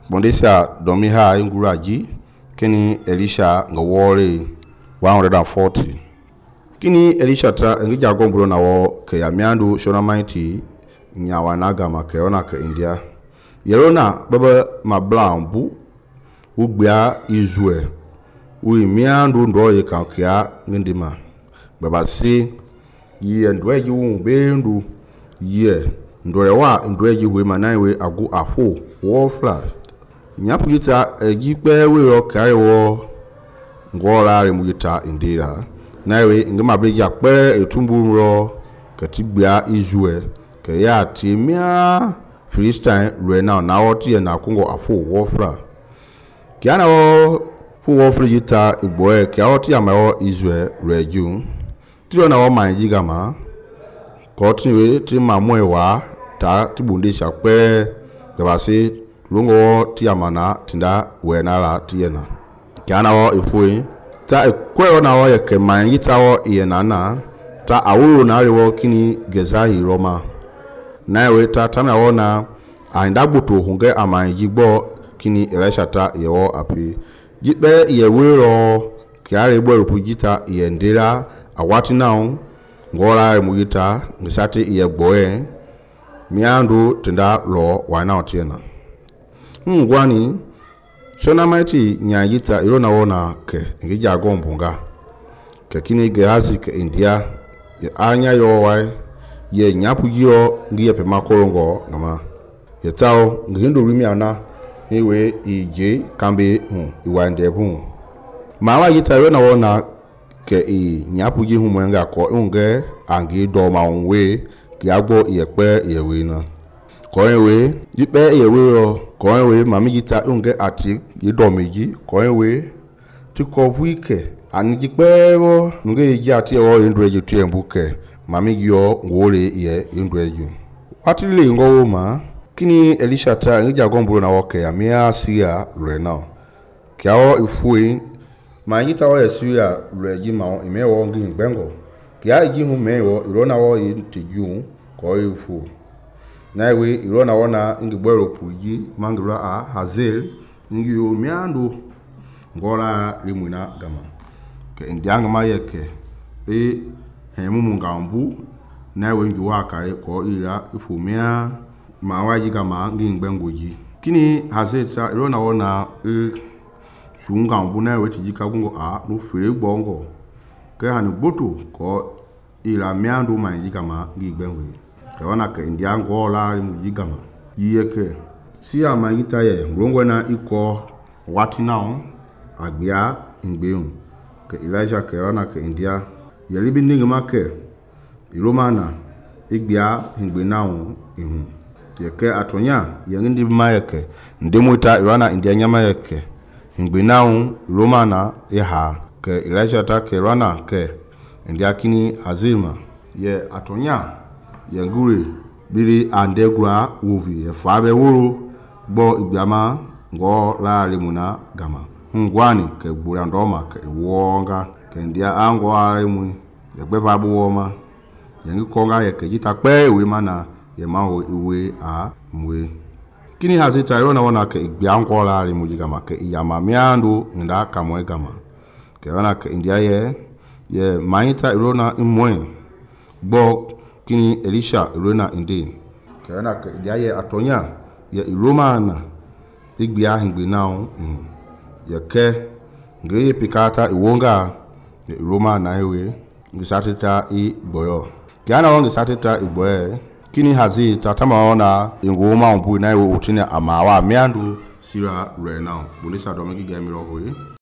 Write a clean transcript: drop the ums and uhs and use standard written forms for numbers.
Bondesa domiha inguraji kini Elisha ngawore 140. Kini Elisha ta ngija gombro na wo ke yamiandu shona mighty nyawanaga make ona ke India. Yerona baba mablambu ugbia izue wi miandu ndo ye kankia ngindima baba se ye ndweji wu bendu ye ndorewa ndweji we manaiwe agu afo wo flash nyapugita egipe we ro kaiwo ngora re mugita indira naiwe ngama beji akpe etumbu ro katigbia izue ke ya timia Philistine rena na oti na kungo afo wo flash kiana wo fu wo frigita igboe kia oti amawo Israel reju tiro na wo manji gama ko tinwe ti mamu ewa ta tibunde shape bebase lungo ti amana tinda we na la tiena kiana wo ifui ta ekwe na wo yeke manji ta wo yenana ta awuru na rewo kini gezahi Roma na we ta tana wo na aindagbuto hunge amanji gbo kini Elisha ta yewo api jipe yewero kiare gbo rupujita yendera awati now ngora mugita ngisati yegboe miandu tinda lo wana otiena ngwani shona mighty nyajita irona wona ke ngija gombunga ke kini Gehazi ke India anya yo wai ye nyapugiro ngiye pe makorongo ngama yetao ngindo rimiana ewe ije kambe iwande hu mawa yitaro na wona ke nyapuji hu mwenga ko unge angi do ma onwe ki agbo yepe yewe na ko ewe jipe yewe ro ko ewe mami yita unge ati yido meji ko ewe ti ko vuike ani jipe ro nge yiji ati o indreju ti embuke mami yo ngore ye indreju atile ngowo ma kini Elisha ta ngija gombro na woke ya mia sia rena kiao ifui manyita wo yesuya reji ma imewo ngi ngbengo kia iji hu mewo irona wo yintiju ko ifu na ewe irona wona ngi gbero puji mangira a Hazel ngi o miandu ngora limuna gama ke ndianga mayeke hemu ngambu na ewe ngi wa kare ko ira ifu mia mawaji kama ngingbengoji kini Hazeta irona wona shunga mbuna we tijika gungo a no fere gbongo ke hanu boto ko ila miandu manji kama ngingbengoji ke wana ke ndiango la mujigama yiyeke si amanyita ye ngrongo na iko wati now agbia ngbeun ke Elijah ke wana ke India yelibi ningma ke iromana igbia ngbe now ihun yeke atonya yengindi mayeke ndemuita irana India nyama yeke ngbenawu Romana eha ke Elisha ta ke rana ke India kini Azima ye atonya yengure biri andegura wovi efabe woro gbo igbiama ngo la limuna gama ngwani ke gbura ndoma ke wonga ke India ango aremu yegbeva buwoma yengi konga yeke jita pe we mana ye maho iwe a mwe kini Hazeta irona wona ke igbia nkola ri mujigama ke iyama miandu nda kamwe gama ke wana ke India ye maita irona imwe gbo kini Elisha irona inde ke wana ke India ye atonya ye iromana igbia hingbe now ye ke ngeye pikata iwonga ye iromana ewe ngisatita boyo kana wonga satita iboye kini hazi tatama ona ingoma mbu na iwe utine amawa miandu sira right now bulisa domeki gamiro hoye